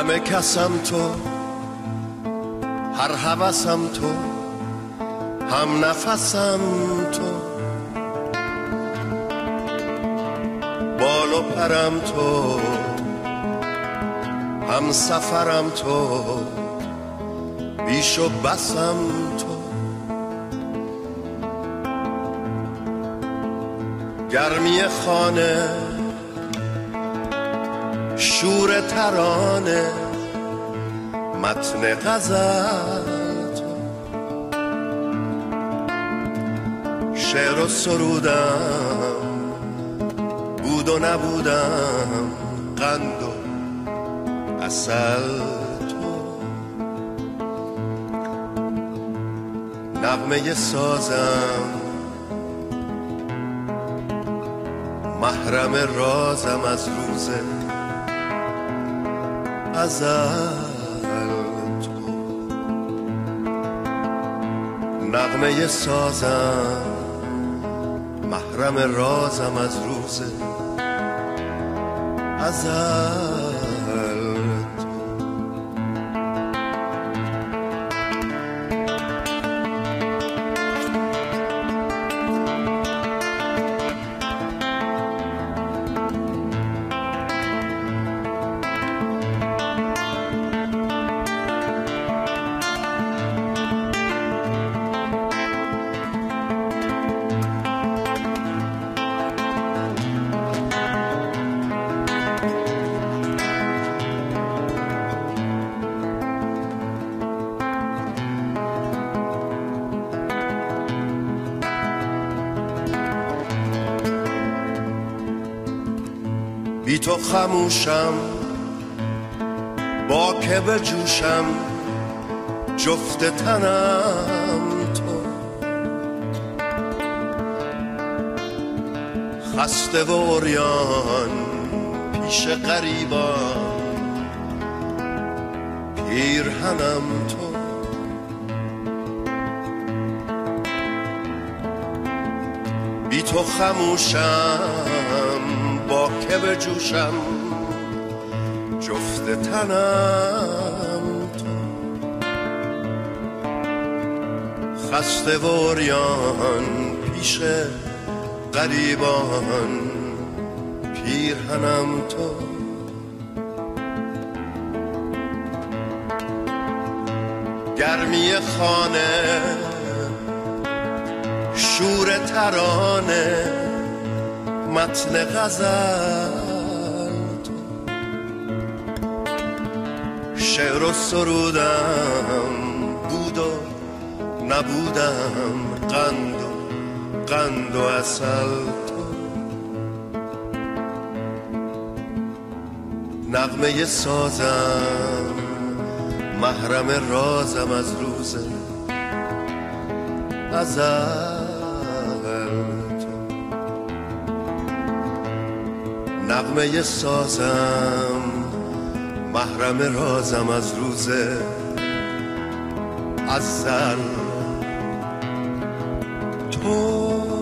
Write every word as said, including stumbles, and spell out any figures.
همه کسم تو، هر هوسم تو، هم نفسم تو، بال و پرم تو، هم سفرم تو، بیش و بسم تو، گرمی خانه، شور ترانه، متن غزل تو، شعر و سرودم، بود و نبودم، قند و عسل تو، نغمه سازم، محرم رازم از روز ازل تو، نغمه سازم، محرم رازم از روز ازل. بی تو خموشم، با که به جوشم، جفت تنم تو، خسته و عریان پیش غریبان، پیرهنم تو، بی تو خموشم، با که به جوشم، جفت تنم تو، خسته و عریان پیش غریبان، پیرهنم تو، گرمی خانه، شور ترانه، متن غزل تو، شعر و سرودم، بود و نبودم، قند و قند و عسل تو، نغمه سازم، محرم رازم از روز ازل تو، نغمه سازم، محرم رازم از روز ازل تو.